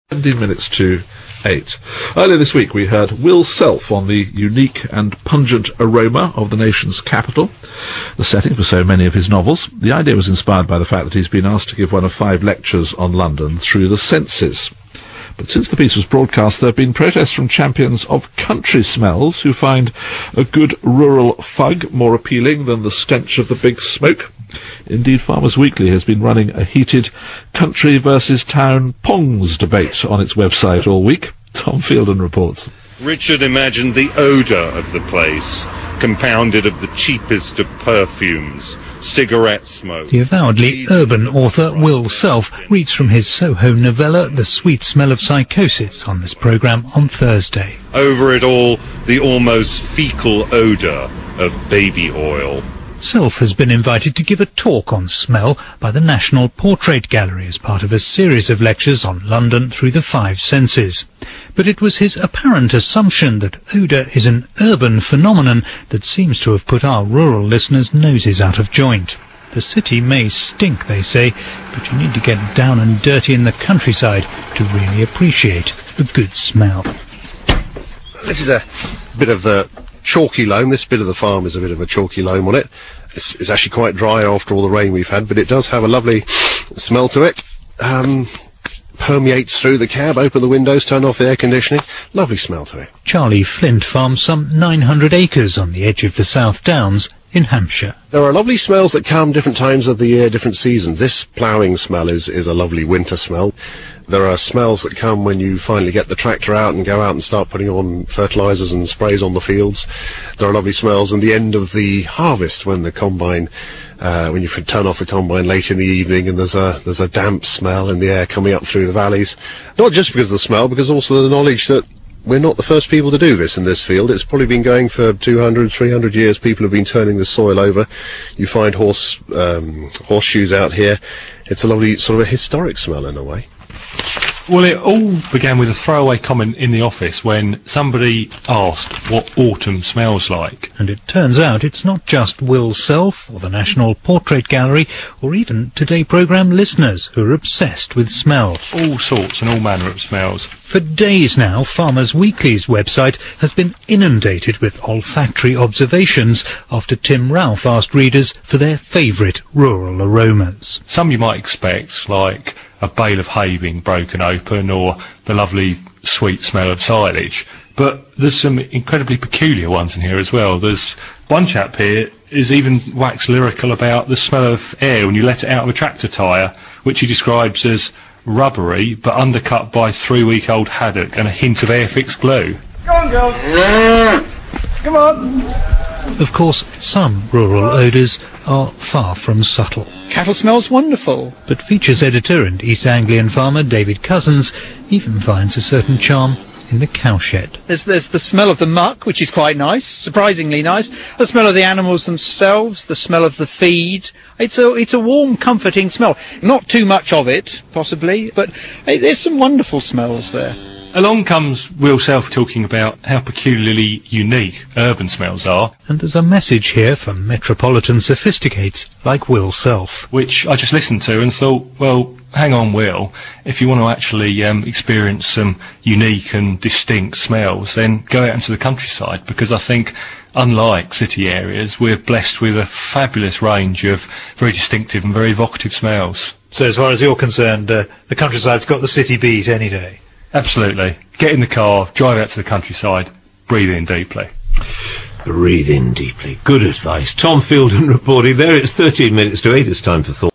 17 minutes to 8. Earlier this week we heard Will Self on the unique and pungent aroma of the nation's capital, the setting for so many of his novels. The idea was inspired by the fact that he's been asked to give one of 5 lectures on London through the senses. But since the piece was broadcast, there have been protests from champions of country smells who find a good rural fug more appealing than the stench of the big smoke. Indeed, Farmers Weekly has been running a heated country versus town pongs debate on its website all week. Tom Fielden reports. Richard imagined the odour of the place, compounded of the cheapest of perfumes, cigarette smoke. The avowedly urban author Will Self reads from his Soho novella The Sweet Smell of Psychosis on this programme on Thursday. Over it all, the almost fecal odour of baby oil. Self has been invited to give a talk on smell by the National Portrait Gallery as part of a series of lectures on London through the 5 senses. But it was his apparent assumption that odour is an urban phenomenon that seems to have put our rural listeners' noses out of joint. The city may stink, they say, but you need to get down and dirty in the countryside to really appreciate a good smell. This is a bit of the chalky loam. This bit of the farm is a bit of a chalky loam on it. It's actually quite dry after all the rain we've had, but it does have a lovely smell to it. Permeates through the cab. Open the windows, turn off the air conditioning. Lovely smell to it. Charlie Flint farms some 900 acres on the edge of the South Downs in Hampshire. There are lovely smells that come different times of the year, different seasons. This ploughing smell is a lovely winter smell. There are smells that come when you finally get the tractor out and go out and start putting on fertilisers and sprays on the fields. There are lovely smells in the end of the harvest when the combine, when you turn off the combine late in the evening and there's a damp smell in the air coming up through the valleys. Not just because of the smell, because also the knowledge that we're not the first people to do this in this field. It's probably been going for 200, 300 years. People have been turning the soil over. You find horseshoes out here. It's a lovely sort of a historic smell in a way. Well, it all began with a throwaway comment in the office when somebody asked what autumn smells like. And it turns out it's not just Will Self or the National Portrait Gallery or even Today programme listeners who are obsessed with smell. All sorts and all manner of smells. For days now, Farmers Weekly's website has been inundated with olfactory observations after Tim Ralph asked readers for their favourite rural aromas. Some you might expect, like a bale of hay being broken open or the lovely sweet smell of silage. But there's some incredibly peculiar ones in here as well. There's one chap here is even wax lyrical about the smell of air when you let it out of a tractor tyre, which he describes as rubbery but undercut by 3-week-old haddock and a hint of Airfix glue. Go on, girls. Come on. Of course, some rural odours are far from subtle. Cattle smells wonderful. But features editor and East Anglian farmer David Cousins even finds a certain charm in the cowshed. There's the smell of the muck, which is quite nice, surprisingly nice. The smell of the animals themselves, the smell of the feed. It's a warm, comforting smell. Not too much of it, possibly, but there's some wonderful smells there. Along comes Will Self talking about how peculiarly unique urban smells are. And there's a message here for metropolitan sophisticates like Will Self, which I just listened to and thought, well, hang on, Will, if you want to actually experience some unique and distinct smells, then go out into the countryside, because I think, unlike city areas, we're blessed with a fabulous range of very distinctive and very evocative smells. So as far as you're concerned, the countryside's got the city beat any day? Absolutely. Get in the car, drive out to the countryside, breathe in deeply. Breathe in deeply. Good advice. Tom Fielden reporting there. It's 13 minutes to 8. It's time for Thought.